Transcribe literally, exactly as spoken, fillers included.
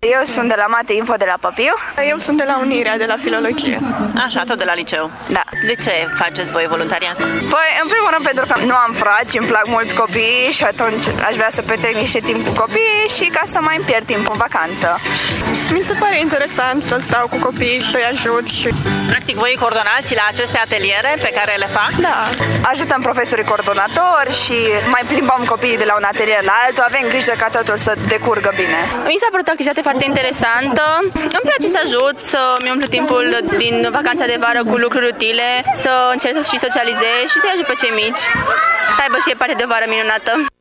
Eu sunt de la Mate Info de la Papiu. Eu sunt de la Unirea, de la Filologie. Așa, tot de la liceu. Da. De ce faceți voi voluntariat? Păi, în primul rând pentru că nu am frați, îmi plac mult copiii și atunci aș vrea să petrec niște timp cu copiii și ca să mai îmi pierd timp în vacanță. Mi se pare interesant să stau cu copiii, să-i ajut și... Practic, voi coordonați la aceste ateliere pe care le fac? Da. Ajutăm profesorii coordonatori și mai plimbăm copiii de la un atelier la altul, avem grijă ca totul să decurgă bine. Mi s-a părut o activitate foarte interesantă. Îmi place să ajut, să-mi umplu timpul din vacanța de vară cu lucruri utile, să încerc să și socializez și să-i ajut pe cei mici, să aibă și ei parte de o vară minunată.